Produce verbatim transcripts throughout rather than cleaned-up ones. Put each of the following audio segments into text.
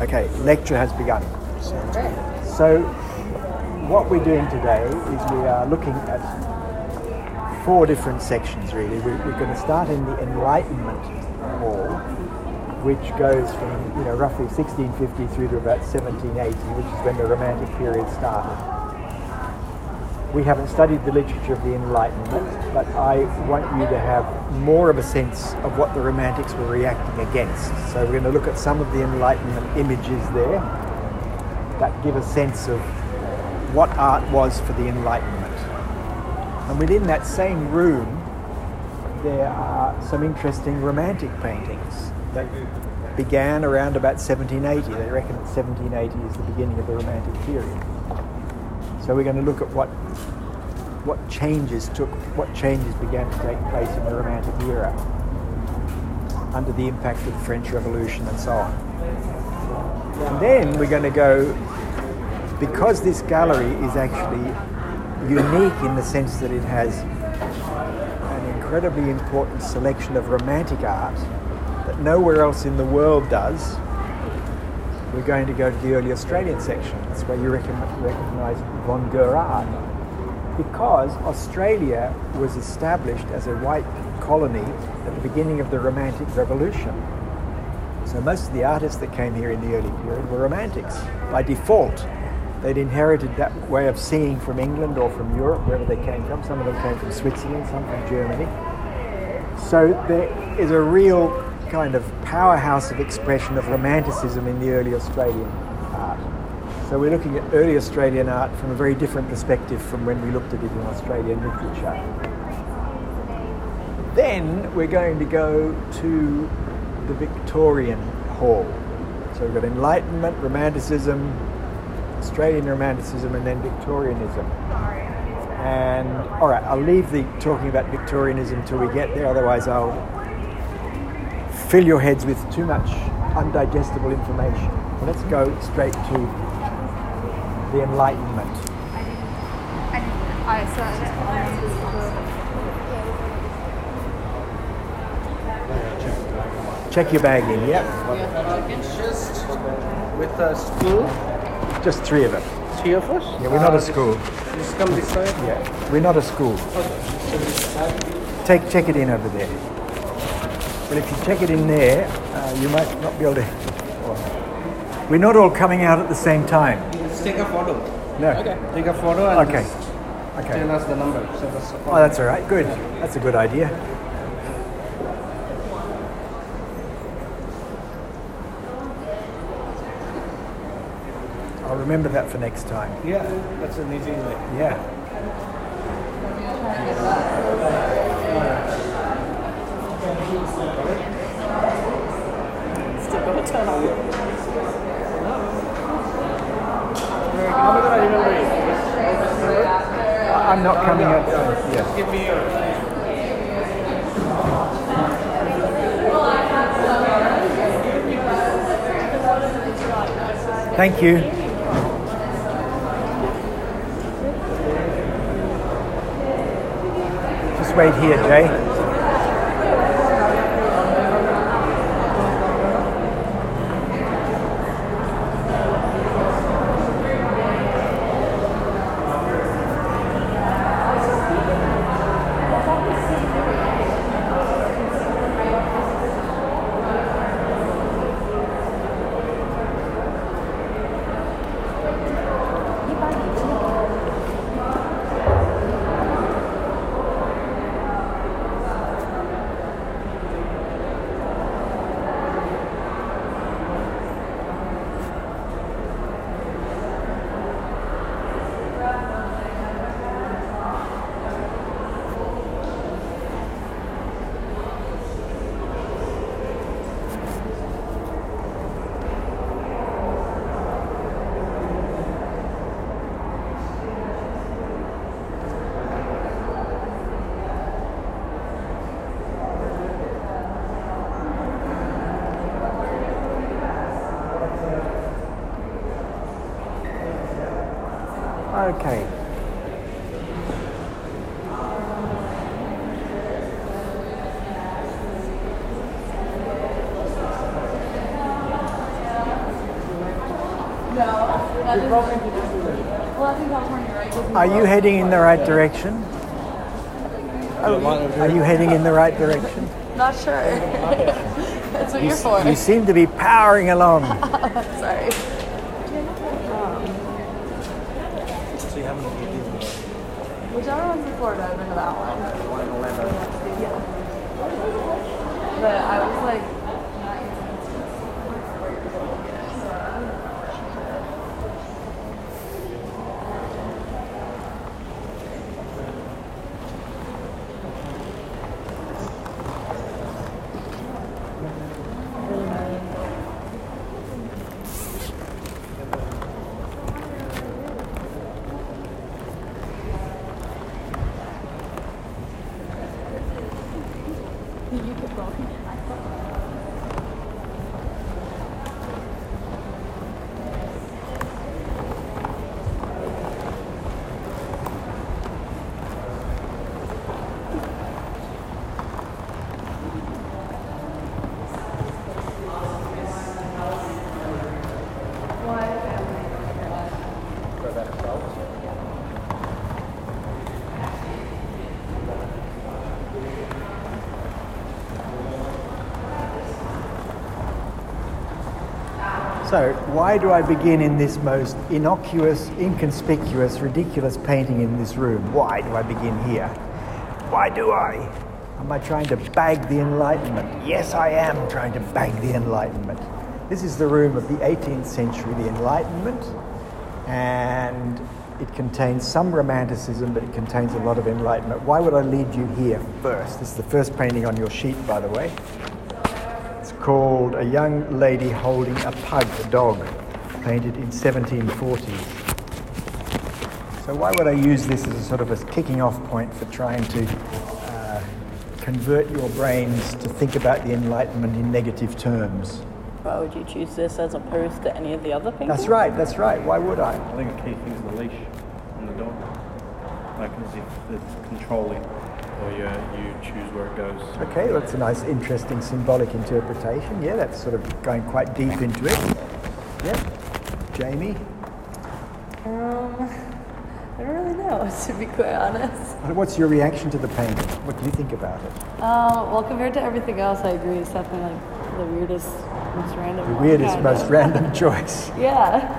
Okay, lecture has begun. So what we're doing today is we are looking at four different sections really. We're, we're going to start in the Enlightenment Hall, which goes from, you know, roughly sixteen fifty through to about seventeen eighty, which is when the Romantic period started. We haven't studied the literature of the Enlightenment, but I want you to have more of a sense of what the Romantics were reacting against. So we're going to look at some of the Enlightenment images there that give a sense of what art was for the Enlightenment. And within that same room, there are some interesting Romantic paintings that began around about seventeen eighty. They reckon that seventeen eighty is the beginning of the Romantic period. So we're going to look at what what changes took, what changes began to take place in the Romantic era under the impact of the French Revolution and so on. And then we're going to go, because this gallery is actually unique in the sense that it has an incredibly important selection of Romantic art that nowhere else in the world does, we're going to go to the early Australian section. That's where you recognise Von Gur art. Because Australia was established as a white colony at the beginning of the Romantic Revolution. So most of the artists that came here in the early period were Romantics. By default, they'd inherited that way of seeing from England or from Europe, wherever they came from. Some of them came from Switzerland, some from Germany. So there is a real kind of powerhouse of expression of Romanticism in the early Australian art. So we're looking at early Australian art from a very different perspective from when we looked at it in Australian literature. Then we're going to go to the Victorian Hall. So we've got Enlightenment, Romanticism, Australian Romanticism, and then Victorianism. And all right, I'll leave the talking about Victorianism till we get there, otherwise I'll fill your heads with too much undigestible information. So let's go straight to the Enlightenment. Check your bag in, yeah? Just with a school? Just three of us. Three of us? Yeah, we're not uh, a school. Just come this side? Yeah, we're not a school. Okay. Take, check it in over there. But if you check it in there, uh, you might not be able to... We're not all coming out at the same time. Let's take a photo. No. Okay. Take a photo and okay. Just okay. tell us the number. So that's oh, that's all right. Good. That's a good idea. I'll remember that for next time. Yeah, that's an easy way. Yeah. Still got to turn on. I'm not coming up. Yeah. Give me your. Thank you. Just wait here, Jay. Okay. That is, well, I think that's when you're right. 'cause Are you heading in the right direction? Are you heading in the right direction? Not sure. That's what you're for. You seem to be powering along. Sorry. So you haven't been to Whichever one's in Florida, I've been to that one. the one in Orlando. Yeah. But I was like, So, why do I begin in this most innocuous, inconspicuous, ridiculous painting in this room? Why do I begin here? Why do I? Am I trying to bag the Enlightenment? Yes, I am trying to bag the Enlightenment. This is the room of the eighteenth century, the Enlightenment, and it contains some Romanticism, but it contains a lot of Enlightenment. Why would I lead you here first? This is the first painting on your sheet, by the way. It's called A Young Lady Holding a Pug, a Dog, painted in seventeen forties. So why would I use this as a sort of a kicking off point for trying to uh, convert your brains to think about the Enlightenment in negative terms? Why would you choose this as opposed to any of the other paintings? That's right, that's right. Why would I? I think a key thing is the leash on the dog. Like as if it's controlling, or you you choose where it goes. Okay, that's a nice, interesting, symbolic interpretation. Yeah, that's sort of going quite deep into it. Yeah. Jamie? um, I don't really know, to be quite honest. What's your reaction to the painting? What do you think about it? Um, well, compared to everything else, I agree. It's definitely like the weirdest, most random. The one, weirdest, kinda. most random choice. Yeah.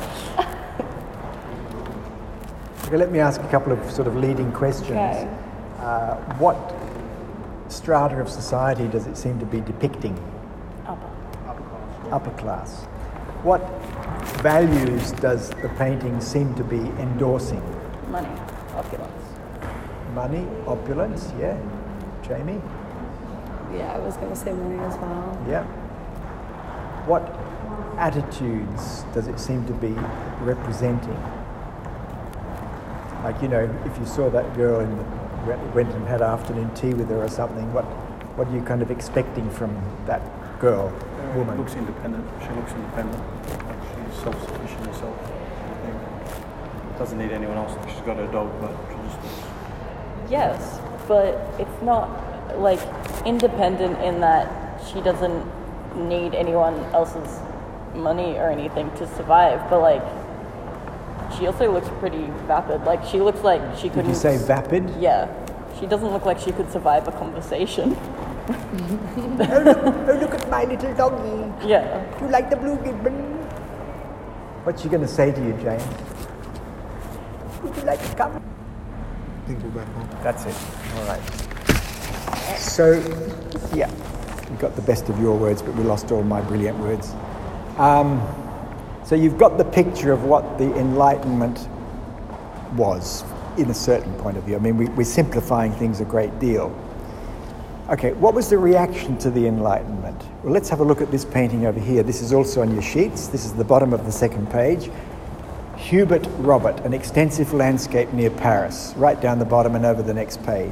Okay, let me ask a couple of sort of leading questions. Okay. Uh, what strata of society does it seem to be depicting? Upper. Upper class. What values does the painting seem to be endorsing? Money, opulence. Money, opulence, yeah. Jamie? Yeah, I was going to say money as well. Yeah. What attitudes does it seem to be representing? Like, you know, if you saw that girl and went and had afternoon tea with her or something, what what are you kind of expecting from that girl, Uh, woman? Looks independent. She looks independent. Like she's self-sufficient herself. I think. Doesn't need anyone else. She's got her dog, but she just looks. Yes, but it's not like independent in that she doesn't need anyone else's money or anything to survive, but like she also looks pretty vapid. Like she looks like she Did couldn't. you say vapid? Yeah, she doesn't look like she could survive a conversation. oh, look, oh, look at my little doggy. Yeah. Do you like the blue gibbon? What's she going to say to you, Jane? Would you like to come? That's it. All right. So, yeah, we got the best of your words, but we lost all my brilliant words. Um, so you've got the picture of what the Enlightenment was in a certain point of view. I mean, we, we're simplifying things a great deal. Okay, what was the reaction to the Enlightenment? Well, let's have a look at this painting over here. This is also on your sheets. This is the bottom of the second page. Hubert Robert, An Extensive Landscape Near Paris. Right down the bottom and over the next page.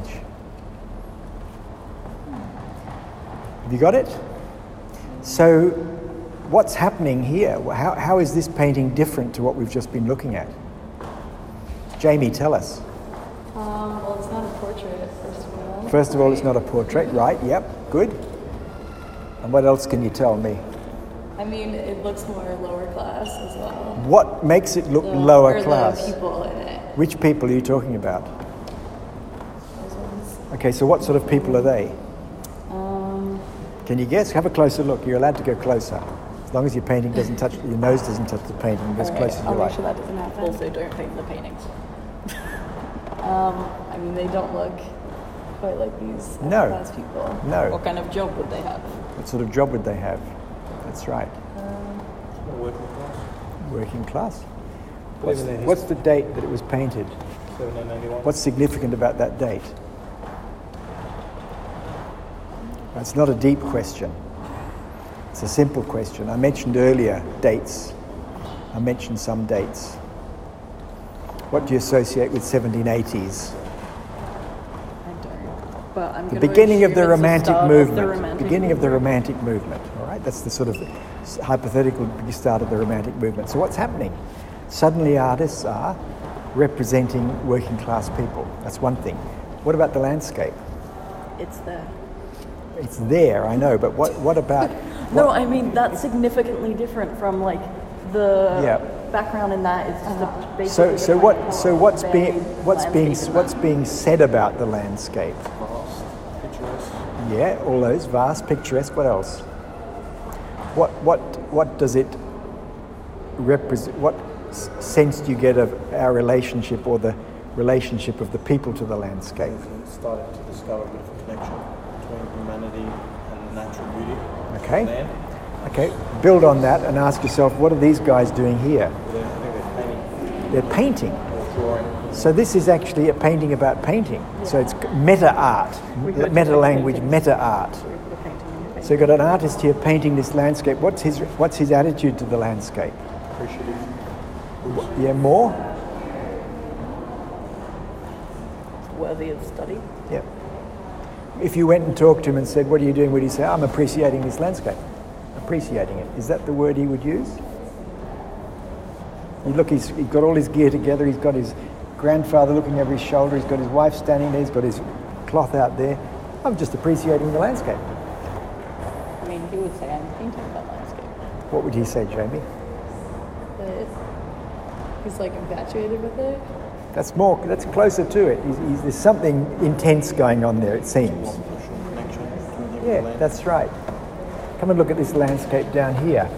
Have you got it? So, what's happening here? How, how is this painting different to what we've just been looking at? Jamie, tell us. Um, well, it's not a portrait, first of all. First of all, it's not a portrait, right? Yep, good. And what else can you tell me? I mean, it looks more lower class as well. What makes it look The- lower or class? The people in it. Which people are you talking about? Those ones. Okay, so what sort of people are they? Um, Can you guess? Have a closer look. You're allowed to go closer. As long as your painting doesn't touch, your nose doesn't touch the painting, go as alright, close as you I'll make like. sure that doesn't happen. Also, don't paint the paintings. Um, I mean, they don't look quite like these upper No. class people. No. What kind of job would they have? What sort of job would they have? That's right. Working class. Working class. But What's, even their what's the date that it was painted? seventeen eighty-one. What's significant about that date? It's not a deep question. It's a simple question. I mentioned earlier dates. I mentioned some dates. What do you associate with seventeen eighties? I don't. But I'm The gonna beginning of assume the it's romantic start of movement. the romantic beginning of the movement. romantic movement. All right, that's the sort of s- hypothetical start of the romantic movement. So what's happening? Suddenly, artists are representing working class people. That's one thing. What about the landscape? It's there. It's there, I know, but what what about? No, I mean that's significantly different from like the Yeah. background in that is just a basically So a so kind what of so what's being varied what's being landscape in what's that. being said about the landscape? Vast, picturesque. Yeah, all those vast, picturesque. What else? What what what does it represent? What s- sense do you get of our relationship or the relationship of the people to the landscape? We're starting to discover a bit of a connection between humanity and the natural beauty of Okay. the land. Okay, build on that and ask yourself, what are these guys doing here? They're, I think they're painting They're painting. or drawing. So this is actually a painting about painting. So it's meta art, meta language, meta art. So you've got an artist here painting this landscape. What's his what's his attitude to the landscape? Appreciative. Yeah, more? Worthy of study. Yeah. If you went and talked to him and said, what are you doing? Would he say, I'm appreciating this landscape? Appreciating it. Is that the word he would use? You look, he's, he's got all his gear together. He's got his grandfather looking over his shoulder. He's got his wife standing there. He's got his cloth out there. I'm just appreciating the landscape. I mean, he would say I'm painting that landscape. What would he say, Jamie? But he's like infatuated with it. That's more, that's closer to it. He's, he's, there's something intense going on there, it seems. Emotional connection between him and Yeah, the land. that's right. Come and look at this landscape down here.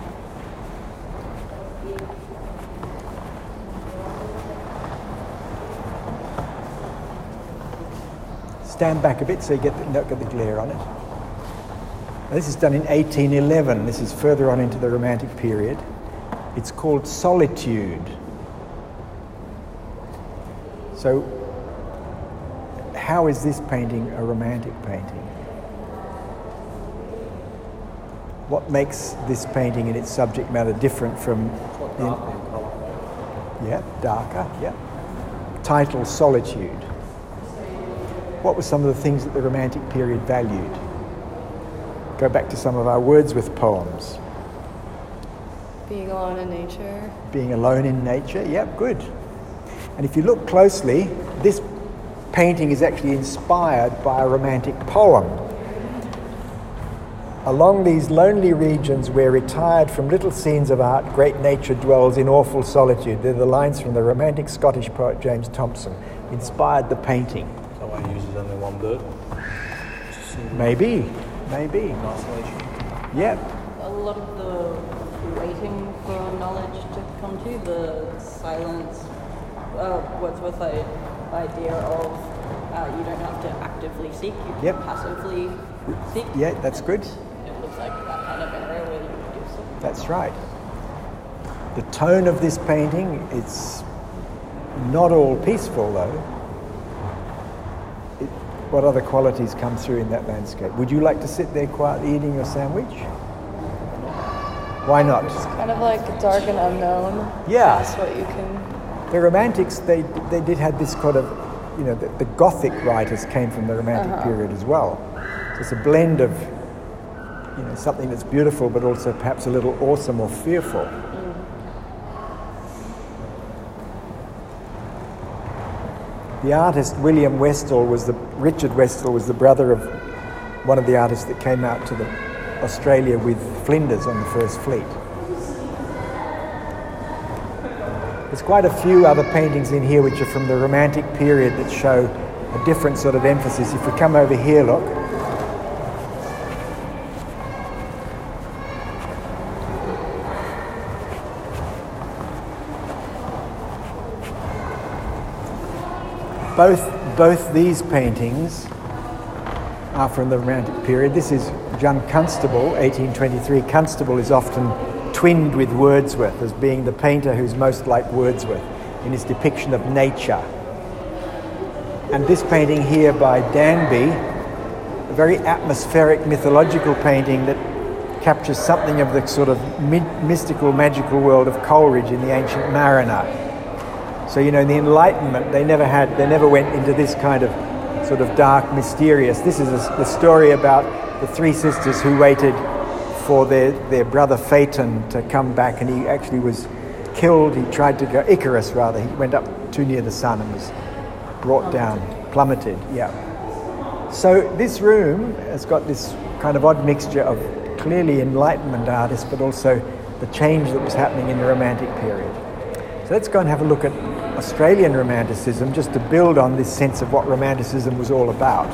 Stand back a bit so you get the, not get the glare on it. Now, this is done in eighteen eleven. This is further on into the Romantic period. It's called Solitude. So, how is this painting a romantic painting? What makes this painting and its subject matter different from Quite the, dark in colour. yeah, darker, yeah. Title Solitude. What were some of the things that the Romantic period valued? Go back to some of our Wordsworth poems. Being alone in nature. Being alone in nature, yep, good. And if you look closely, this painting is actually inspired by a romantic poem. Along these lonely regions where retired from little scenes of art, great nature dwells in awful solitude. They're the lines from the romantic Scottish poet James Thomson. Inspired the painting. So I uses only one bird. Just in Maybe, maybe. isolation. Yep. A lot of the waiting for knowledge to come to, the silence, uh, Wordsworth's i- idea of uh, you don't have to actively seek, you can Yep. passively seek. Yeah, that's good. It looks like that kind of area where you do something. That's right. The tone of this painting, it's not all peaceful though. It, what other qualities come through in that landscape? Would you like to sit there quietly eating your sandwich? Why not? It's kind of like dark and unknown. Yeah. That's what you can. The Romantics, they they did have this kind of, you know, the, the Gothic writers came from the Romantic period as well. So it's a blend of, you know, something that's beautiful but also perhaps a little awesome or fearful. The artist William Westall was the Richard Westall was the brother of one of the artists that came out to the Australia with Flinders on the First Fleet. There's quite a few other paintings in here which are from the Romantic period that show a different sort of emphasis. If we come over here, look. Both, both these paintings are from the Romantic period. This is John Constable, eighteen twenty-three. Constable is often twinned with Wordsworth as being the painter who's most like Wordsworth in his depiction of nature. And this painting here by Danby, a very atmospheric mythological painting that captures something of the sort of mid- mystical, magical world of Coleridge in the Ancient Mariner. So, you know, in the Enlightenment, they never had, they never went into this kind of sort of dark, mysterious. This is a, the story about the three sisters who waited for their, their brother Phaeton to come back, and he actually was killed. He tried to go, Icarus rather, he went up too near the sun and was brought down, plummeted, yeah. So this room has got this kind of odd mixture of clearly Enlightenment artists, but also the change that was happening in the Romantic period. So let's go and have a look at Australian Romanticism, just to build on this sense of what Romanticism was all about.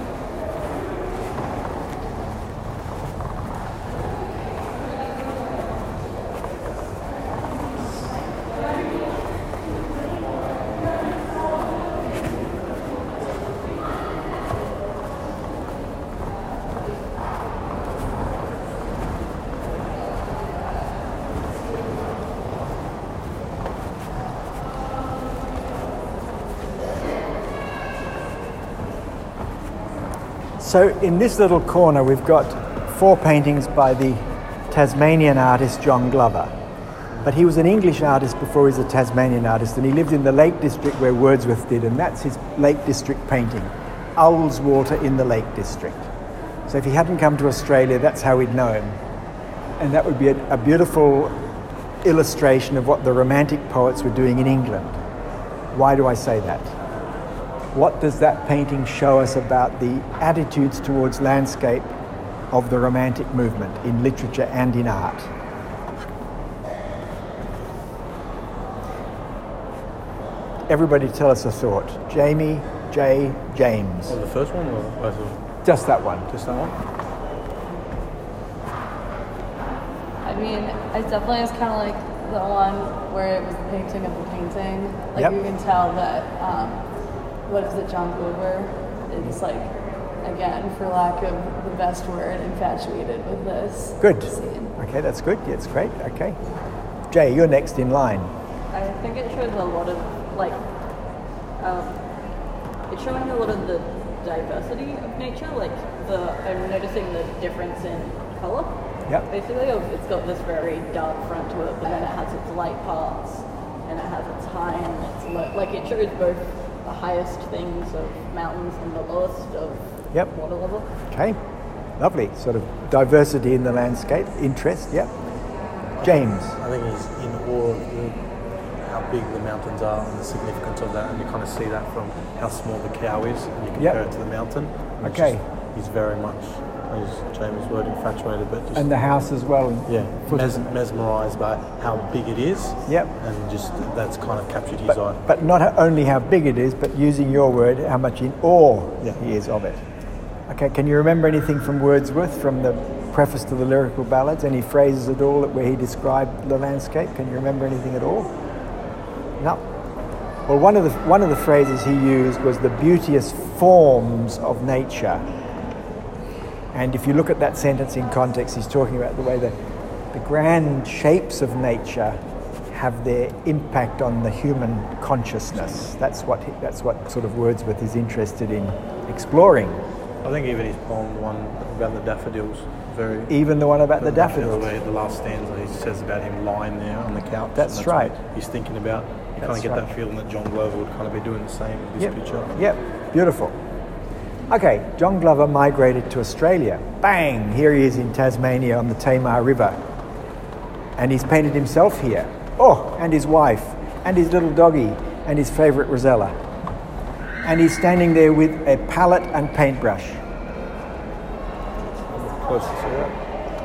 So in this little corner we've got four paintings by the Tasmanian artist John Glover. But he was an English artist before he was a Tasmanian artist, and he lived in the Lake District where Wordsworth did, and that's his Lake District painting, Ullswater in the Lake District. So if he hadn't come to Australia, that's how we'd know him. And that would be a, a beautiful illustration of what the Romantic poets were doing in England. Why do I say that? What does that painting show us about the attitudes towards landscape of the Romantic movement in literature and in art? Everybody tell us a thought. Jamie, Jay, James. Oh, the first one or both of them? Just that one. Just that one? I mean, it definitely is kind of like the one where it was the painting of the painting. Like, Yep. you can tell that, um, what is it, John Glover is like, again, for lack of the best word, infatuated with this Good. scene. Okay, that's good. Yeah, it's great. Okay. Jay, you're next in line. I think it shows a lot of, like, um, it's showing a lot of the diversity of nature. Like, the I'm noticing the difference in colour. Yep. Basically, it's got this very dark front to it, but then it has its light parts, and it has its high and its low. Like, it shows both the highest things of mountains and the lowest of Yep. water level. Okay. Lovely. Sort of diversity in the landscape. Interest. Yep. James. I think he's in awe of the, how big the mountains are and the significance of that, and you kind of see that from how small the cow is, and you compare Yep. it to the mountain. And it's Okay. just- he's very much, I use Jamie's word, infatuated, but just And the house as well. yeah, Foot- mes- mesmerised by how big it is. Yep. And just that's kind of captured his eye. But, but not only how big it is, but using your word, how much in awe Yeah. he is of it. Okay, can you remember anything from Wordsworth, from the preface to the Lyrical Ballads? Any phrases at all where he described the landscape? Can you remember anything at all? No. Well, one of the one of the phrases he used was the beauteous forms of nature. And if you look at that sentence in context, he's talking about the way the, the grand shapes of nature have their impact on the human consciousness. That's what he, that's what sort of Wordsworth is interested in exploring. I think even his poem, the one about the daffodils, very. Even the one about the daffodils. Where the last stanza, he says about him lying there on the couch. That's and right. What he's thinking about. You kind That's of get right. that feeling that John Glover would kind of be doing the same with this Yep. picture. Yep, beautiful. Okay, John Glover migrated to Australia. Bang! Here he is in Tasmania on the Tamar River. And he's painted himself here. Oh, and his wife, and his little doggy, and his favourite Rosella. And he's standing there with a palette and paintbrush. Close to see that.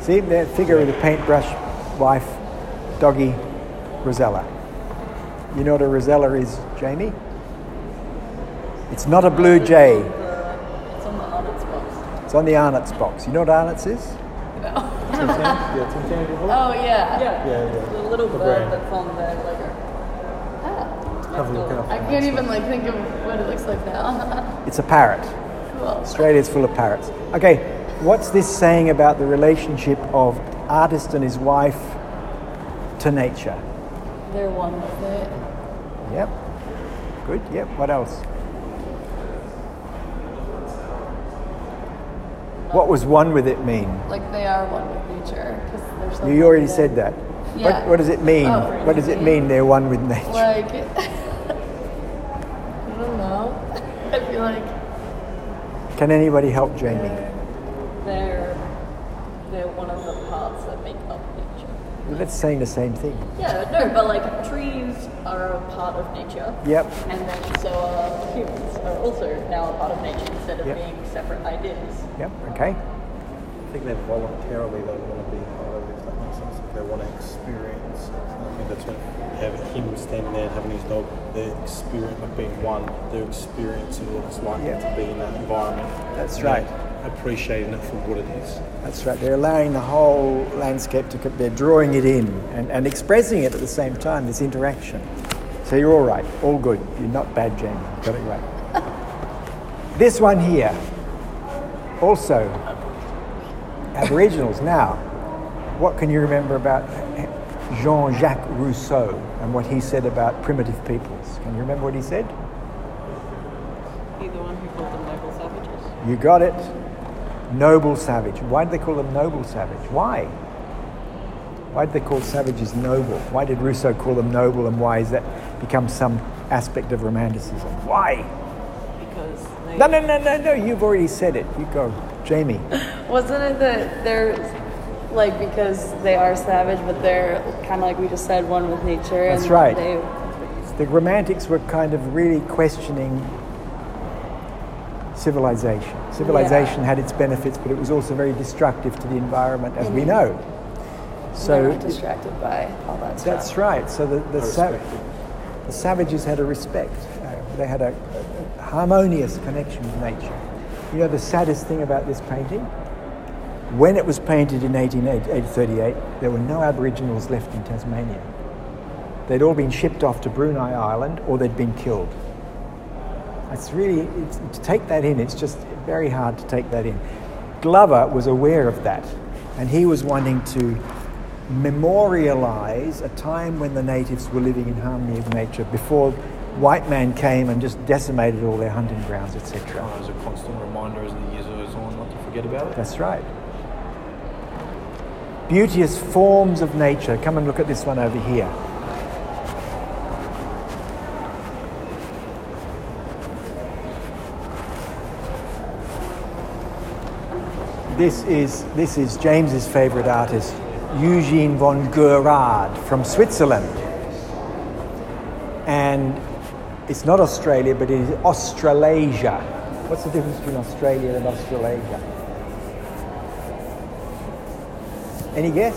See that figure of the paintbrush wife, doggy, Rosella. You know what a Rosella is, Jamie? It's not a blue jay. It's on the Arnott's box. It's on the Arnott's box. You know what Arnott's is? No. Yeah, Tintin. Oh yeah. Yeah. Yeah, yeah. The little The bird brand. that's on the logo. Ah, Have a look out. I can't even like think of what it looks like now. It's a parrot. Cool. Australia's full of parrots. Okay, what's this saying about the relationship of artist and his wife to nature? They're one with it. Yep. Good. Yep. What else? What was one with it mean? Like they are one with nature. 'Cause they're so You already connected. said that. Yeah. What, what does it mean? Oh. What does it mean they're one with nature? Like, I don't know. I feel like Can anybody help Jamie? They're they're one of the parts that make up nature. Well, that's saying the same thing. Yeah, no, but like trees are a part of nature. Yep. And then so are humans are also now a part of nature instead of Yep. being separate ideas. Yep. Okay. I think they voluntarily they want to be part of it, if that makes sense. They want to experience. I think that's what having him standing there and having his dog, their experience of being one, they're experiencing what it's like Yeah. to be in that environment. That's And right. they're appreciating it for what it is. That's right. They're allowing the whole landscape to. They're drawing it in and, and expressing it at the same time. This interaction. So you're all right. All good. You're not bad, Jamie. You got it right. This one here. Also, Aboriginals. Now, what can you remember about Jean-Jacques Rousseau and what he said about primitive peoples? Can you remember what he said? He's the one who called them noble savages. You got it. Noble savage. Why did they call them noble savage? Why? Why did they call savages noble? Why did Rousseau call them noble, and why has that become some aspect of romanticism? Why? Because they No, no, no, no, no. You've already said it. You go. Jamie. wasn't it that they're like because they are savage, but they're kind of like we just said, one with nature. That's and right. They, The Romantics were kind of really questioning civilization. Civilization Yeah. had its benefits, but it was also very destructive to the environment, as we Mhm. know. they're So not distracted by all that stuff. that's right. So the, the, I sa- respect it. the savages had a respect. Uh, they had a, a harmonious connection with nature. You know the saddest thing about this painting? When it was painted in eighteen thirty-eight, there were no Aboriginals left in Tasmania. They'd all been shipped off to Brunei Island, or they'd been killed. It's really, it's, to take that in, it's just very hard to take that in. Glover was aware of that, and he was wanting to memorialize a time when the natives were living in harmony with nature before white man came and just decimated all their hunting grounds, et cetera. Oh, as a constant reminder as the years goes on not to forget about it. That's right. Beauteous forms of nature. Come and look at this one over here. This is this is James's favourite artist, Eugene von Gerard from Switzerland. And it's not Australia, but it is Australasia. What's the difference between Australia and Australasia? Any guess?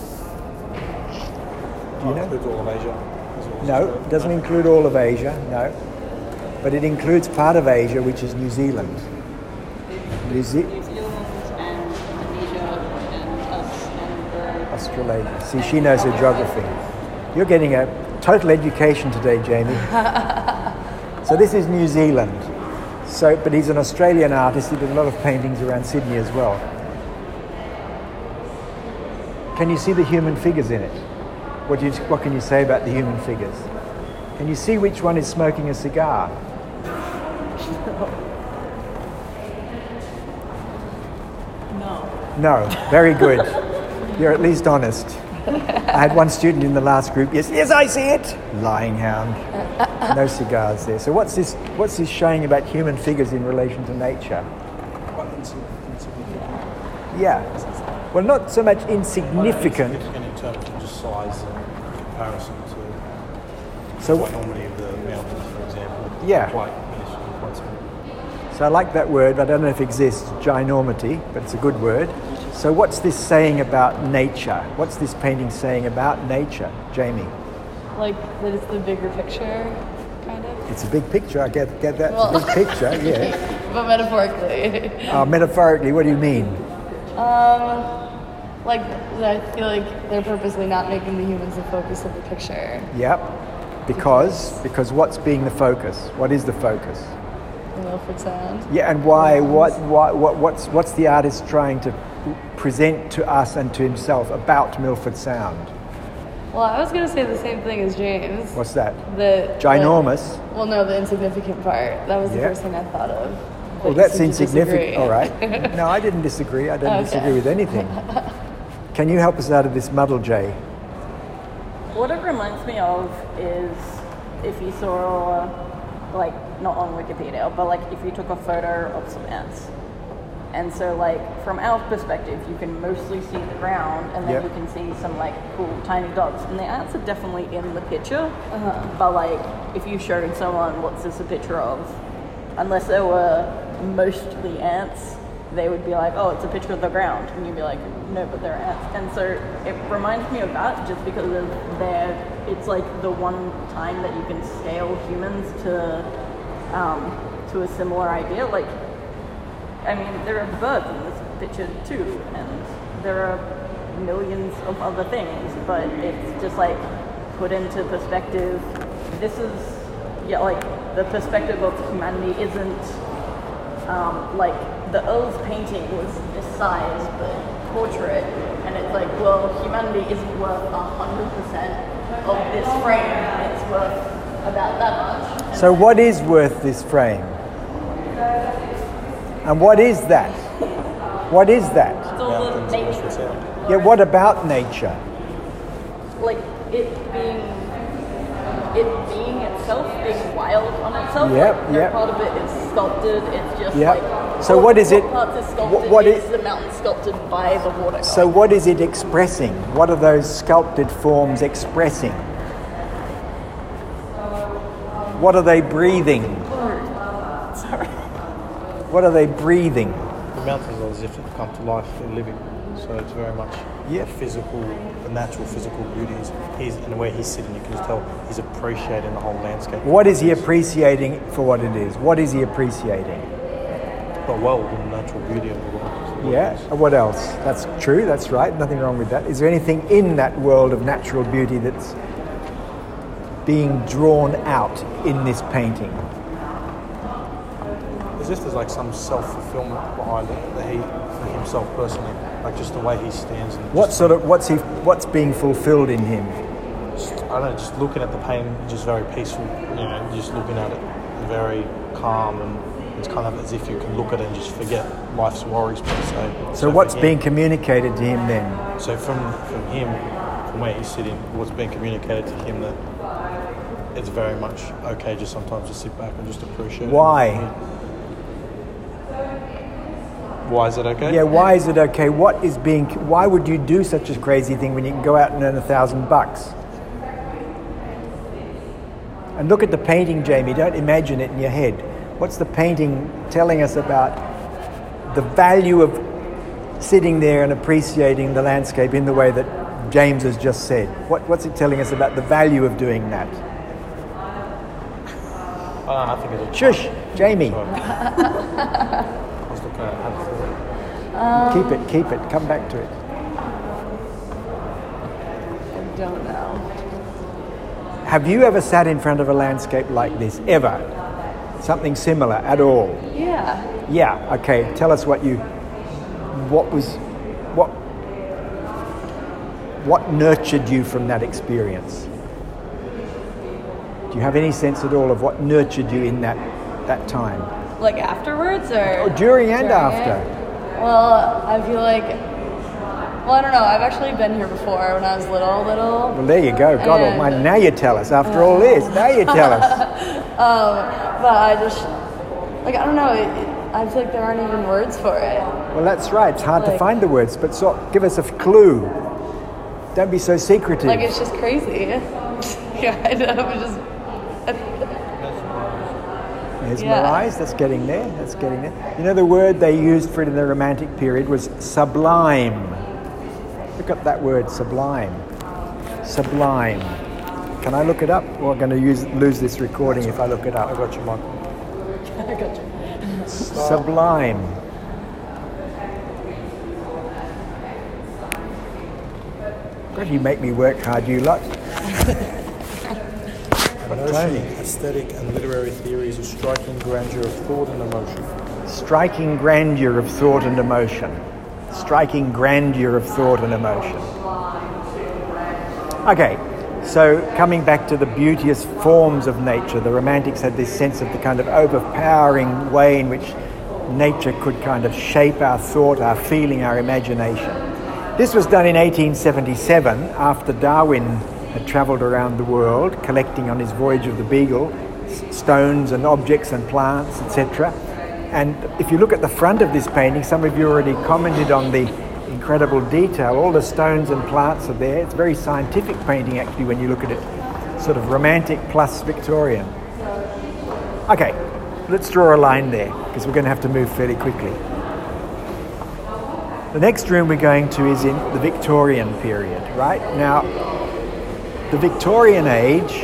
Do you Oh, know? includes all of Asia. as well as No, Australia. it doesn't include all of Asia, no. But it includes part of Asia, which is New Zealand. New Ze- New Zealand and Indonesia and us and uh, Australasia. See, she knows her geography. You're getting a total education today, Jamie. So this is New Zealand. So, but he's an Australian artist. He did a lot of paintings around Sydney as well. Can you see the human figures in it? What, do you, what can you say about the human figures? Can you see which one is smoking a cigar? no. No. Very good. You're at least honest. I had one student in the last group. Yes, yes, I see it. Lying hound. No cigars there. So what's this? What's this showing about human figures in relation to nature? Quite insignificant. Yeah. Well, not so much insignificant. Insignificant in terms of just size and comparison to So the what? enormity of the mountains, for example. Yeah. Quite, yes, quite small. So I like that word, but I don't know if it exists. Ginormity, but it's a good word. So what's this saying about nature? What's this painting saying about nature, Jamie? Like that it's the bigger picture, kind of. It's a big picture. I get get that. Well, it's a big picture. Yeah. But metaphorically. Uh, metaphorically, what do you mean? Um, like I feel like they're purposely not making the humans the focus of the picture. Yep. Because because what's being the focus? What is the focus? The Milford Sound. Yeah, and why? What? Why? What? What's what's the artist trying to present to us and to himself about Milford Sound? Well, I was gonna say the same thing as James. What's that? The Ginormous. The, well, no, the insignificant part. That was the Yeah. first thing I thought of. But Well, you that's seem to insignificant. disagree. All right. No, I didn't disagree. I don't Okay. disagree with anything. Can you help us out of this muddle, Jay? What it reminds me of is if you saw, like, not on Wikipedia, but like if you took a photo of some ants. And so, like, from our perspective, you can mostly see the ground, and then Yep. you can see some, like, cool tiny dots. And the ants are definitely in the picture. Uh-huh. But, like, if you showed someone what's this a picture of, unless they were mostly ants, they would be like, oh, it's a picture of the ground. And you'd be like, no, but they're ants. And so it reminds me of that just because of their, it's like the one time that you can scale humans to, um, to a similar idea. Like, I mean, there are birds in this picture too, and there are millions of other things, but it's just like put into perspective. This is, yeah, like the perspective of humanity isn't um, like the Earl's painting was this size, but portrait, and it's like, well, humanity isn't worth a hundred percent of this frame, it's worth about that much. And So what is worth this frame? And what is that? What is that? it's all the Mountains and nature. Milford Sound. Yeah, what about nature? Like it being it being itself, being wild on itself. Yep, like, no yep. part of it is sculpted. It's just Yep. like So all- what is it- parts is what- sculpted what is it- the mountain sculpted by the water. So what is it expressing? What are those sculpted forms expressing? What are they breathing? Sorry. What are they breathing? The mountains are as if they've come to life, they're living. So it's very much Yeah. the physical, the natural physical beauties. He's, and where he's sitting, you can just tell he's appreciating the whole landscape. What is he appreciating for what it is? What is he appreciating? The world and the natural beauty of the world. is what Yeah. it is. What else? That's true. That's right. Nothing wrong with that. Is there anything in that world of natural beauty that's being drawn out in this painting? As if there's like some self-fulfillment behind it that he, for himself personally, like just the way he stands and What just, sort of what's he? What's being fulfilled in him? just, I don't know, just looking at the painting, just very peaceful. You know, just looking at it, very calm, and it's kind of as if you can look at it and just forget life's worries per se. So for what's him- being communicated to him then? So from from him, from where he's sitting, what's being communicated to him that it's very much okay just sometimes to sit back and just appreciate it. Why? Why is it okay? Yeah, why is it okay? What is being? Why would you do such a crazy thing when you can go out and earn a thousand bucks? And look at the painting, Jamie. Don't imagine it in your head. What's the painting telling us about the value of sitting there and appreciating the landscape in the way that James has just said? What, what's it telling us about the value of doing that? Uh, I think it's a Shush, Jamie. Sorry. I was looking at how to- Keep it, keep it. Come back to it. I don't know. Have you ever sat in front of a landscape like this? Ever? Something similar at all? Yeah. Yeah, okay. Tell us what you, what was, what, what nurtured you from that experience? Do you have any sense at all of what nurtured you in that, that time? Like afterwards or Oh, during and during after. it? Well, I feel like, well, I don't know. I've actually been here before when I was little, little. Well, there you go. God And- Almighty. Now you tell us. After all this, now you tell us. Um, but I just, like, I don't know. It, it, I feel like there aren't even words for it. Well, that's right. It's hard to Like- find the words, but so, give us a clue. Don't be so secretive. Like, it's just crazy. Yeah, I know. It's just, Mesmerised, that's getting there, that's getting there. You know, the word they used for it in the Romantic period was sublime. Look up that word, sublime. Sublime. Can I look it up? Or I'm going to use, lose this recording if I look it up. I got you, Michael. I got you. Sublime. God, you make me work hard, you lot. Notion, aesthetic and literary theories of striking grandeur of thought and emotion. Striking grandeur of thought and emotion. Striking grandeur of thought and emotion. Okay, so coming back to the beauteous forms of nature, the Romantics had this sense of the kind of overpowering way in which nature could kind of shape our thought, our feeling, our imagination. This was done in eighteen seventy-seven after Darwin had travelled around the world collecting on his voyage of the Beagle s- stones and objects and plants, et cetera. And if you look at the front of this painting, some of you already commented on the incredible detail. All the stones and plants are there. It's a very scientific painting actually when you look at it, sort of Romantic plus Victorian. Okay, let's draw a line there because we're going to have to move fairly quickly. The next room we're going to is in the Victorian period, right? Now, the Victorian age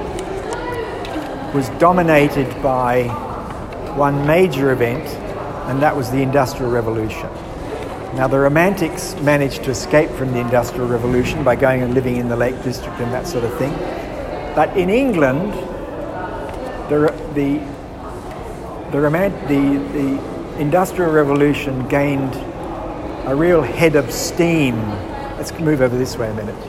was dominated by one major event, and that was the Industrial Revolution. Now, the Romantics managed to escape from the Industrial Revolution by going and living in the Lake District and that sort of thing. But in England, the the the, romant- the, the Industrial Revolution gained a real head of steam. Let's move over this way a minute.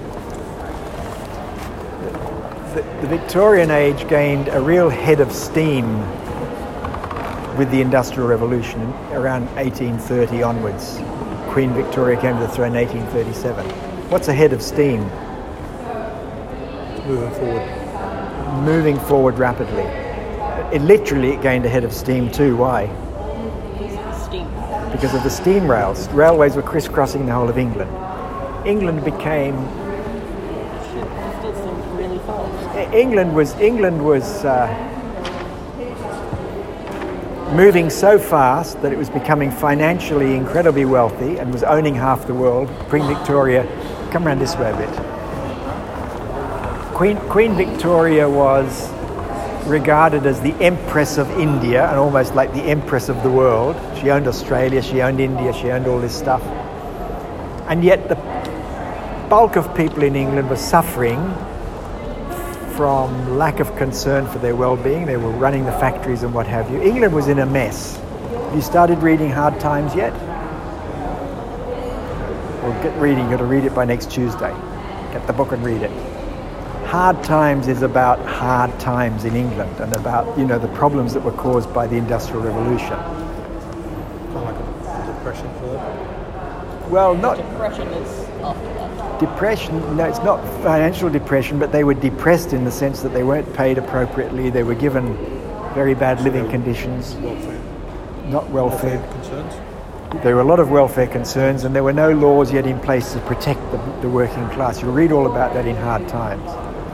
The, the Victorian age gained a real head of steam with the Industrial Revolution around eighteen thirty onwards. Queen Victoria came to the throne in eighteen thirty-seven. What's a head of steam? Moving forward. Moving forward rapidly. It literally it gained a head of steam too. Why? Steam. Because of the steam rails. Railways were crisscrossing the whole of England. England became Still seems really fast. England was England was uh, moving so fast that it was becoming financially incredibly wealthy and was owning half the world. Queen Victoria, come around this way a bit. Queen Queen Victoria was regarded as the Empress of India and almost like the Empress of the world. She owned Australia, she owned India, she owned all this stuff. And yet the bulk of people in England were suffering from lack of concern for their well-being. They were running the factories and what have you. England was in a mess. Have you started reading Hard Times yet? Well, get reading. You've got to read it by next Tuesday. Get the book and read it. Hard Times is about hard times in England and about, you know, the problems that were caused by the Industrial Revolution. Kind of like a depression for them. Well, not Depression is after that. depression. No, it's not financial depression, but they were depressed in the sense that they weren't paid appropriately. They were given very bad living conditions, Welfare. not well Welfare fed. concerns. There were a lot of welfare concerns, and there were no laws yet in place to protect the, the working class. You'll read all about that in Hard Times.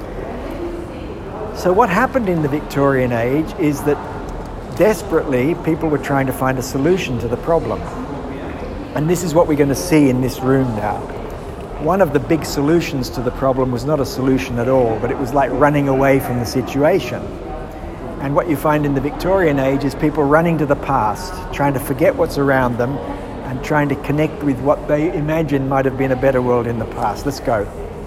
So what happened in the Victorian age is that desperately people were trying to find a solution to the problem. And this is what we're going to see in this room now. One of the big solutions to the problem was not a solution at all, but it was like running away from the situation. And what you find in the Victorian age is people running to the past, trying to forget what's around them and trying to connect with what they imagine might have been a better world in the past. Let's go.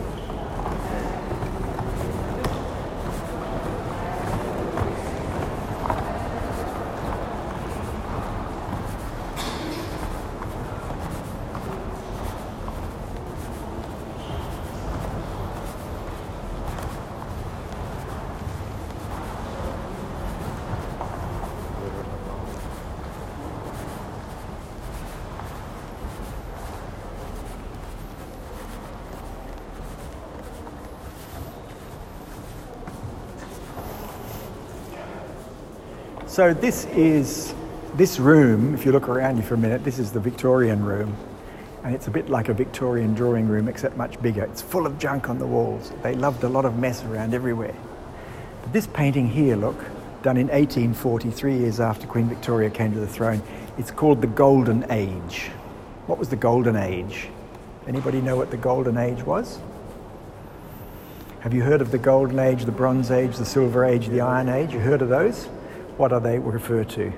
So this is, this room, if you look around you for a minute, this is the Victorian room. And it's a bit like a Victorian drawing room, except much bigger. It's full of junk on the walls. They loved a lot of mess around everywhere. But this painting here, look, done in eighteen forty, three years after Queen Victoria came to the throne. It's called the Golden Age. What was the Golden Age? Anybody know what the Golden Age was? Have you heard of the Golden Age, the Bronze Age, the Silver Age, the Iron Age? You heard of those? What are they refer to?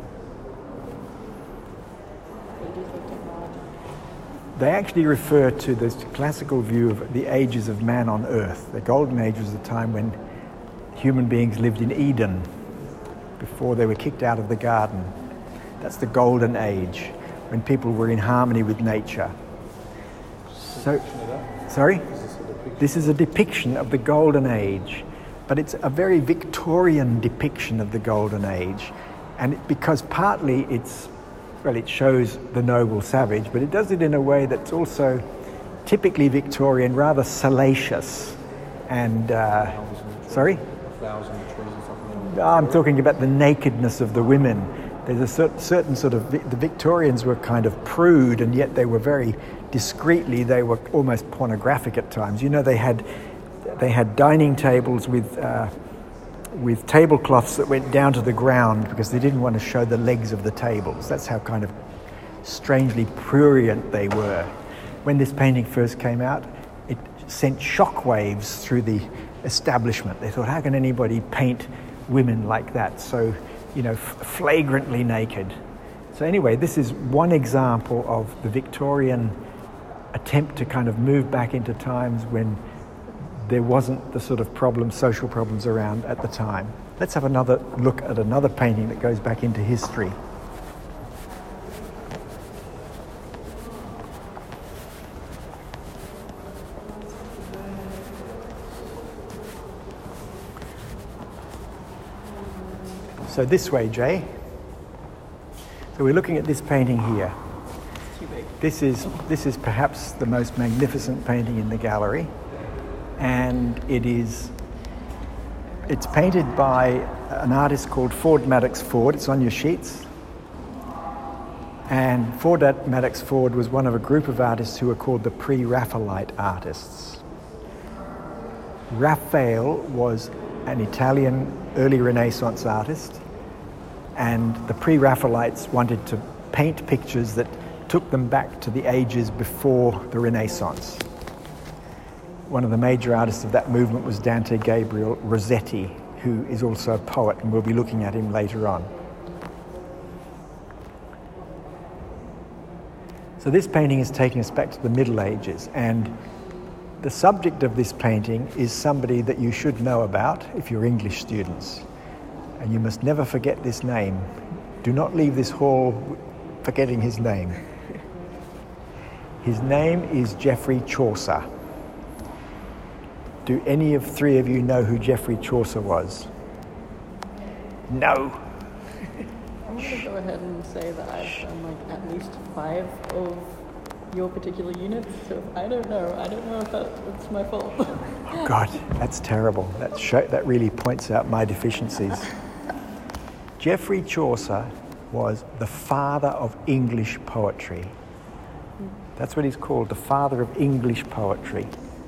They actually refer to this classical view of the ages of man on earth. The Golden Age was the time when human beings lived in Eden before they were kicked out of the garden. That's the Golden Age, when people were in harmony with nature. So, sorry? This is a depiction of the Golden Age, but it's a very Victorian depiction of the Golden Age. And it, because partly it's, well, it shows the noble savage, but it does it in a way that's also typically Victorian, rather salacious. And, uh, sorry? I'm talking about the nakedness of the women. There's a cer- certain sort of, the Victorians were kind of prude, and yet they were very discreetly, they were almost pornographic at times. You know, they had they had dining tables with uh, with tablecloths that went down to the ground because they didn't want to show the legs of the tables. That's how kind of strangely prurient they were. When this painting first came out, it sent shockwaves through the establishment. They thought, how can anybody paint women like that, so, you know, f- flagrantly naked? So anyway, this is one example of the Victorian attempt to kind of move back into times when there wasn't the sort of problems, social problems around at the time. Let's have another look at another painting that goes back into history. So this way, Jay. So we're looking at this painting here. This is this is perhaps the most magnificent painting in the gallery, and it is it's painted by an artist called Ford Madox Ford. It's on your sheets. And Ford Madox Ford was one of a group of artists who were called the Pre-Raphaelite artists. Raphael was an Italian early Renaissance artist, and the Pre-Raphaelites wanted to paint pictures that took them back to the ages before the Renaissance. One of the major artists of that movement was Dante Gabriel Rossetti, who is also a poet, and we'll be looking at him later on. So this painting is taking us back to the Middle Ages, and the subject of this painting is somebody that you should know about if you're English students. And you must never forget this name. Do not leave this hall forgetting his name. His name is Geoffrey Chaucer. Do any of three of you know who Geoffrey Chaucer was? No. I'm going to go ahead and say that I've done like at least five of your particular units, so if I don't know, I don't know if that, that's my fault. Oh God, that's terrible. That, show, that really points out my deficiencies. Geoffrey Chaucer was the father of English poetry. That's what he's called, the father of English poetry.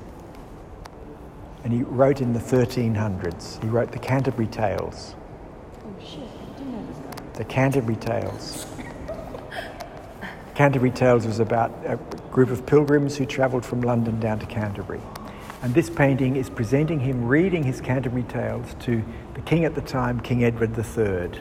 And he wrote in the thirteen hundreds. He wrote the Canterbury Tales. Oh shit, I didn't know this guy. The Canterbury Tales. Canterbury Tales was about a group of pilgrims who travelled from London down to Canterbury. And this painting is presenting him reading his Canterbury Tales to the king at the time, King Edward the Third.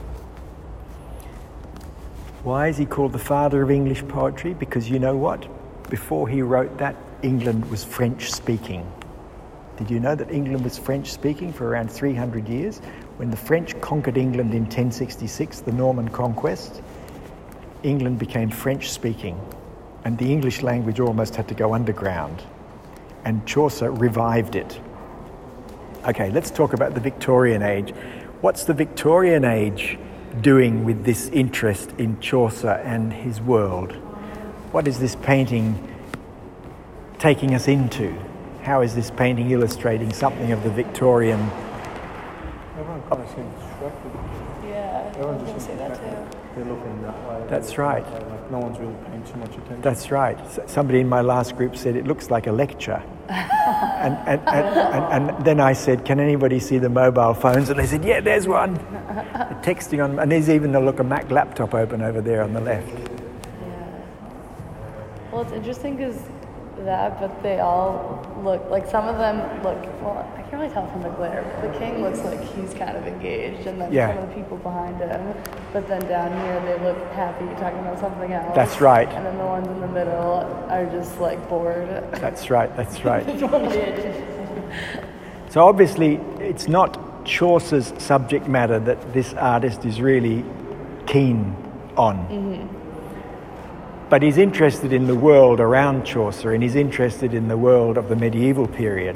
Why is he called the father of English poetry? Because you know what? Before he wrote that, England was French-speaking. Did you know that England was French-speaking for around three hundred years? When the French conquered England in ten sixty-six, the Norman Conquest, England became French-speaking, and the English language almost had to go underground, and Chaucer revived it. Okay, let's talk about the Victorian age. What's the Victorian age doing with this interest in Chaucer and his world? What is this painting taking us into? How is this painting illustrating something of the Victorian? Everyone kind of seems distracted. Yeah, I Everyone was going to just say seems that distracted. too. They're looking that way. That's they're looking right. that way, Like no one's really paying too much attention. That's right. S- Somebody in my last group said it looks like a lecture. And, and, and, and, and then I said, can anybody see the mobile phones? And they said, yeah, there's one. They're texting on, and there's even a look a Mac laptop open over there on the left. Yeah. Well, it's interesting because that, but they all look, like some of them look, well, I can't really tell from the glare, but the king looks like he's kind of engaged, and then Yeah. some of the people behind him, but then down here they look happy talking about something else. That's right. And then the ones in the middle are just like bored. That's right, that's right. Which one did? So obviously, it's not Chaucer's subject matter that this artist is really keen on. Mm-hmm. But he's interested in the world around Chaucer, and he's interested in the world of the medieval period.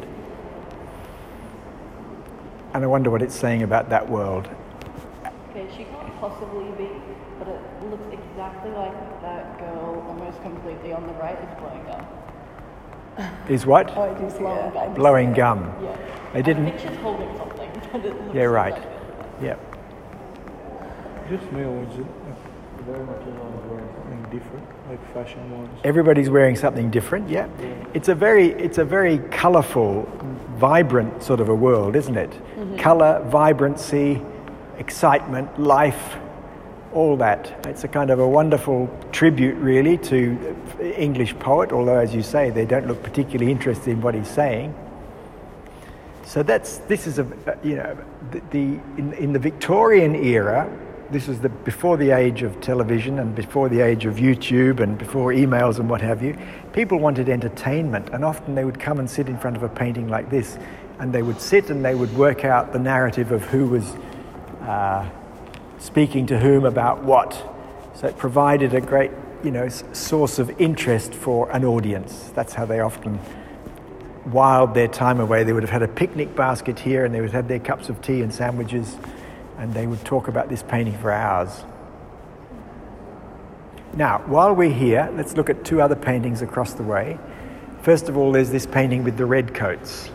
And I wonder what it's saying about that world. Okay, she can't possibly be, but it looks exactly like that girl, almost completely on the right, is blowing gum. Is what? Oh, I do see Blowing it. gum. Blowing gum. Yeah. They I didn't... think she's holding something, but it looks Yeah, right. like it. Yeah. Just me, or is it very much everyone's wearing something different, like fashion-wise? Everybody's wearing something different, yeah. It's a very, it's a very colourful, vibrant sort of a world, isn't it? Mm-hmm. Colour, vibrancy, excitement, life, all that. It's a kind of a wonderful tribute, really, to English poet, although, as you say, they don't look particularly interested in what he's saying. So that's, this is a, you know, the, the in, in the Victorian era, this is the before the age of television and before the age of YouTube and before emails and what have you. People wanted entertainment, and often they would come and sit in front of a painting like this, and they would sit and they would work out the narrative of who was uh, speaking to whom about what. So it provided a great, you know, s- source of interest for an audience. That's how they often whiled their time away. They would have had a picnic basket here, and they would have their cups of tea and sandwiches, and they would talk about this painting for hours. Now, while we're here, let's look at two other paintings across the way. First of all, there's this painting with the redcoats.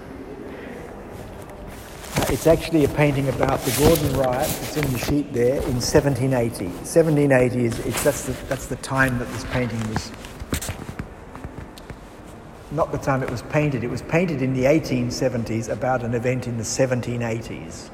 Uh, it's actually a painting about the Gordon Riot. It's in the sheet there in seventeen eighty. seventeen eighty is it's, that's the that's the time that this painting was. Not the time it was painted. It was painted in the eighteen seventies about an event in the seventeen eighties.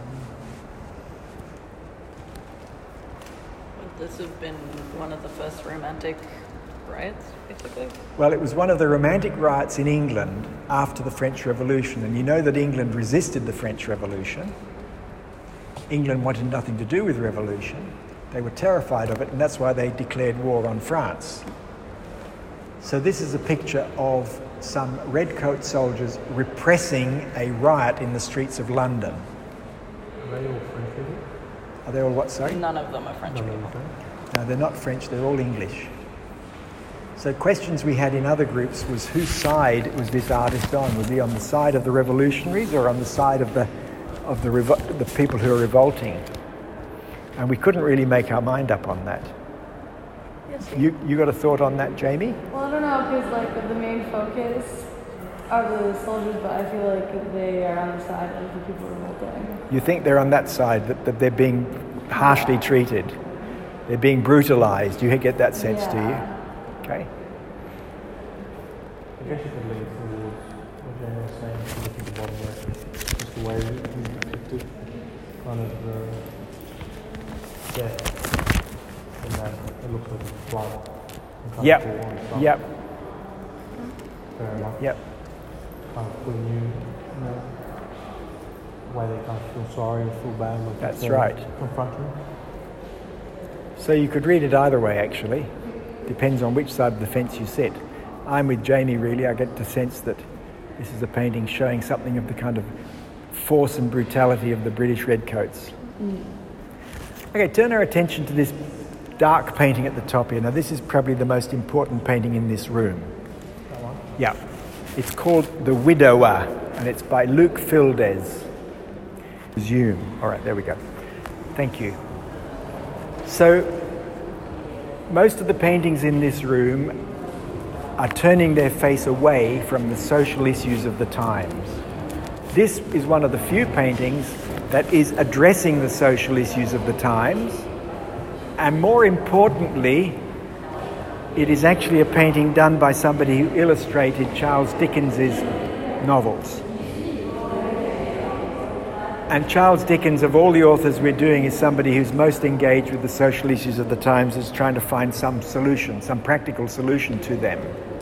Would this have been one of the first romantic riots, basically? Well, it was one of the romantic riots in England after the French Revolution, and you know that England resisted the French Revolution. England wanted nothing to do with revolution. They were terrified of it, and that's why they declared war on France. So this is a picture of some redcoat soldiers repressing a riot in the streets of London. Are they all French people? Are they all what, sorry? None of them are French No, people. no, no. No, they're not French, they're all English. So questions we had in other groups was whose side was this artist on? Was he on the side of the revolutionaries or on the side of the of the revo- the people who are revolting? And we couldn't really make our mind up on that. Yes. You you got a thought on that, Jamie? Well, I don't know, because like the main focus are the soldiers, but I feel like they are on the side of the people revolting. You think they're on that side, that, that they're being harshly treated? They're being brutalized. You get that sense, Yeah. do you? Okay. I guess you could lean towards what Jamie was saying, if you look at the bottom left, just the way he's depicted, kind of the death, and that it looks like it's blood. and kind Yep. of gore and stuff. Yep. Fair enough. Yep. Kind of putting you in a way they kind of feel sorry or feel bad. Like That's they're right. confronting. So you could read it either way, actually. Depends on which side of the fence you sit. I'm with Jamie, really. I get the sense that this is a painting showing something of the kind of force and brutality of the British redcoats. Mm. Okay, turn our attention to this dark painting at the top here. Now, this is probably the most important painting in this room. That one? Yeah. It's called The Widower, and it's by Luc Fildes. Zoom. All right, there we go. Thank you. So, most of the paintings in this room are turning their face away from the social issues of the times. This is one of the few paintings that is addressing the social issues of the times, and more importantly, it is actually a painting done by somebody who illustrated Charles Dickens's novels. And Charles Dickens, of all the authors we're doing, is somebody who's most engaged with the social issues of the times, is trying to find some solution, some practical solution to them.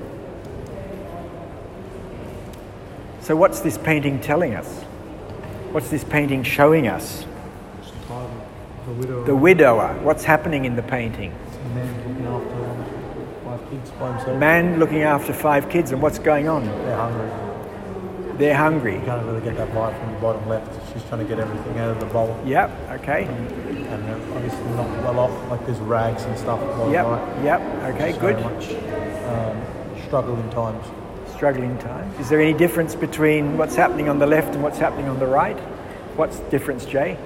So what's this painting telling us? What's this painting showing us? The widower. The widower. What's happening in the painting? A man looking after five kids by himself. Man looking after five kids, and what's going on? They're hungry. They're hungry. You can't really get that vibe from the bottom left. She's trying to get everything out of the bowl. Yep, okay. And they're obviously not well off, like there's rags and stuff. Bottom Yep, right. yep, okay, So good. much um, struggle in times. Struggling times. Is there any difference between what's happening on the left and what's happening on the right? What's the difference, Jay?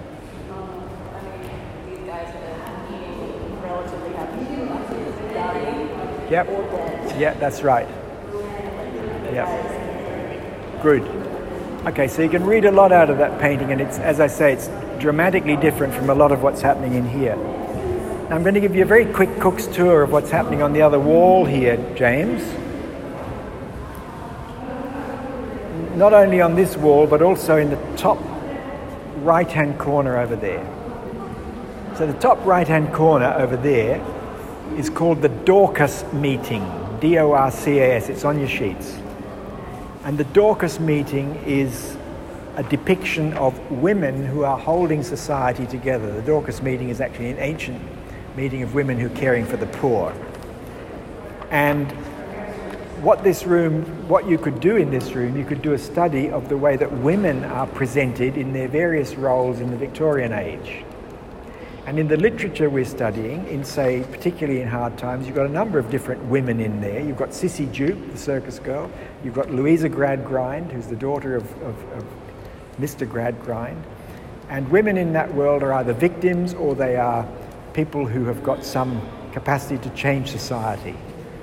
These guys are being relatively happy, dying. Yep. Yeah, that's right. Yep. Good. Okay, so you can read a lot out of that painting, and it's, as I say, it's dramatically different from a lot of what's happening in here. Now, I'm going to give you a very quick cook's tour of what's happening on the other wall here, James. Not only on this wall, but also in the top right-hand corner over there. So the top right-hand corner over there is called the Dorcas meeting, D O R C A S. It's on your sheets. And the Dorcas meeting is a depiction of women who are holding society together. The Dorcas meeting is actually an ancient meeting of women who are caring for the poor. And what this room, what you could do in this room, you could do a study of the way that women are presented in their various roles in the Victorian age. And in the literature we're studying, in say, particularly in Hard Times, you've got a number of different women in there. You've got Sissy Jupe, the circus girl. You've got Louisa Gradgrind, who's the daughter of, of, of Mister Gradgrind. And women in that world are either victims or they are people who have got some capacity to change society.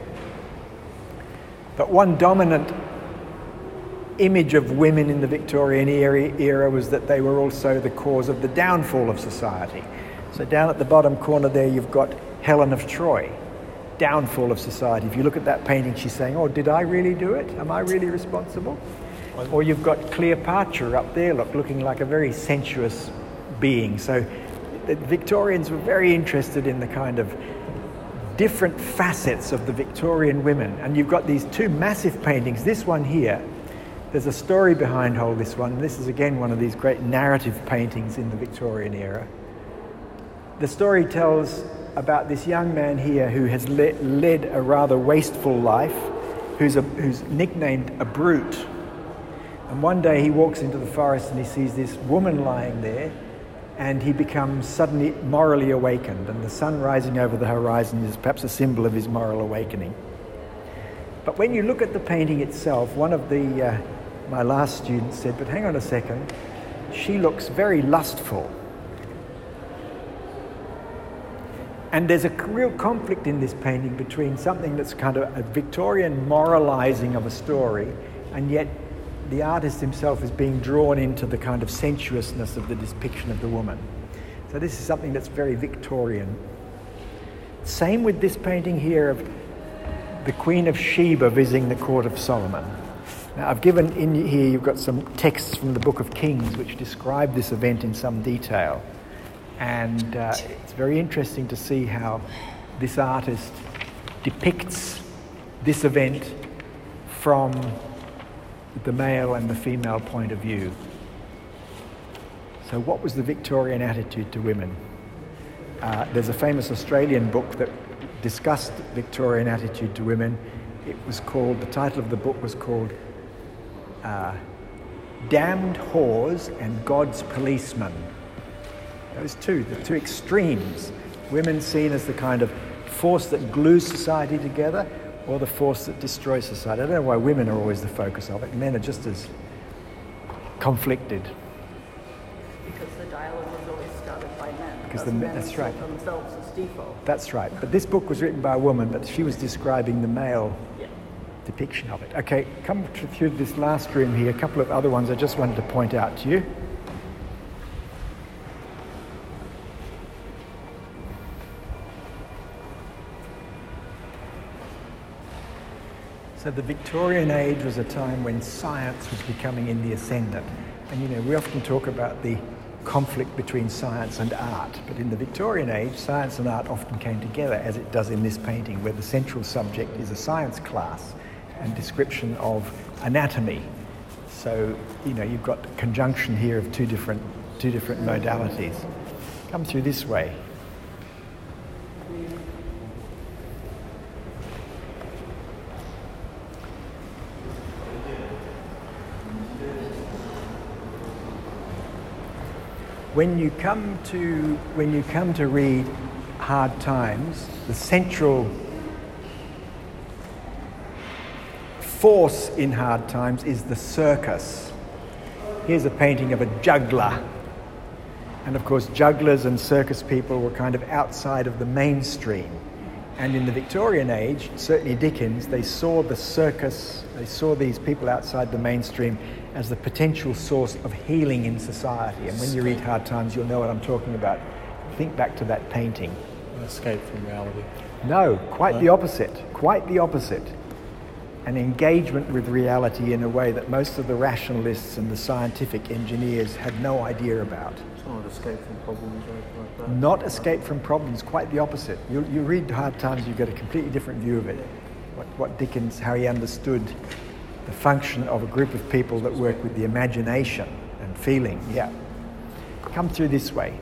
But one dominant image of women in the Victorian era, era was that they were also the cause of the downfall of society. So down at the bottom corner there, you've got Helen of Troy, downfall of society. If you look at that painting, she's saying, oh, did I really do it? Am I really responsible? Or you've got Cleopatra up there, look, looking like a very sensuous being. So the Victorians were very interested in the kind of different facets of the Victorian women. And you've got these two massive paintings. This one here, there's a story behind all this one. This is again one of these great narrative paintings in the Victorian era. The story tells about this young man here who has le- led a rather wasteful life, who's, a, who's nicknamed a brute. And one day he walks into the forest and he sees this woman lying there, and he becomes suddenly morally awakened, and the sun rising over the horizon is perhaps a symbol of his moral awakening. But when you look at the painting itself, one of the uh, my last students said, but hang on a second, she looks very lustful. And there's a real conflict in this painting between something that's kind of a Victorian moralizing of a story, and yet the artist himself is being drawn into the kind of sensuousness of the depiction of the woman. So this is something that's very Victorian. Same with this painting here of the Queen of Sheba visiting the court of Solomon. Now I've given in here, you've got some texts from the Book of Kings which describe this event in some detail. And uh, it's very interesting to see how this artist depicts this event from the male and the female point of view. So what was the Victorian attitude to women? Uh, there's a famous Australian book that discussed Victorian attitude to women. It was called, the title of the book was called uh, Damned Whores and God's Policemen. Those two, the two extremes. Women seen as the kind of force that glues society together, or the force that destroys society. I don't know why women are always the focus of it. Men are just as conflicted. Because the dialogue was always started by men. Because the, men that's saw right. themselves as default. That's right. But this book was written by a woman, but she was describing the male Yeah. depiction of it. Okay, come through this last room here. A couple of other ones I just wanted to point out to you. So the Victorian age was a time when science was becoming in the ascendant. And you know, we often talk about the conflict between science and art, but in the Victorian age, science and art often came together, as it does in this painting, where the central subject is a science class and description of anatomy. So, you know, you've got conjunction here of two different, two different modalities. Come through this way. When you come to when you come to read Hard Times, the central force in Hard Times is the circus. Here's a painting of a juggler. And of course, jugglers and circus people were kind of outside of the mainstream. And in the Victorian age, certainly Dickens, they saw the circus, they saw these people outside the mainstream as the potential source of healing in society. And when you read Hard Times, you'll know what I'm talking about. Think back to that painting. An escape from reality. No, quite No? the opposite. Quite the opposite. An engagement with reality in a way that most of the rationalists and the scientific engineers had no idea about. It's not an escape from problems or anything like that. Not escape from problems, quite the opposite. You, you read Hard Times, you get a completely different view of it. What, what Dickens, how he understood the function of a group of people that work with the imagination and feeling. Yeah. Come through this way.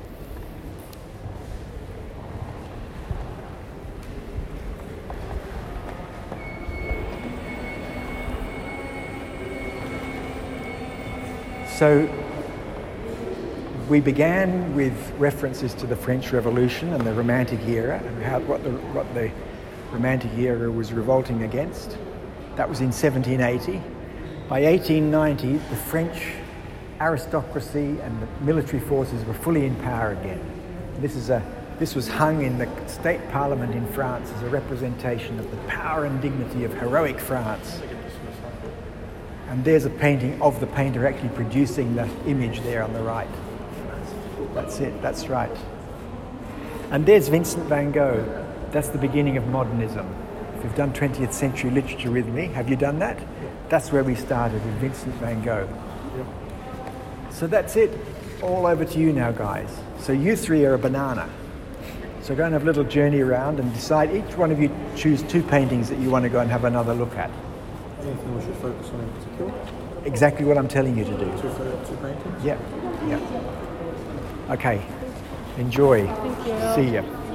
So we began with references to the French Revolution and the Romantic era and how, what, the, what the Romantic era was revolting against. That was in seventeen eighty. By eighteen ninety, the French aristocracy and the military forces were fully in power again. This, is a, this was hung in the state parliament in France as a representation of the power and dignity of heroic France. And there's a painting of the painter actually producing that image there on the right. That's it, that's right. And there's Vincent van Gogh. That's the beginning of modernism. If you've done twentieth century literature with me, have you done that? That's where we started, with Vincent van Gogh. So that's it. All over to you now, guys. So you three are a banana. So go and have a little journey around and decide, each one of you choose two paintings that you want to go and have another look at. Anything we should focus on in particular? Exactly what I'm telling you to do. Two, two paintings? Yeah, yeah. Okay. Enjoy. Thank you. See ya.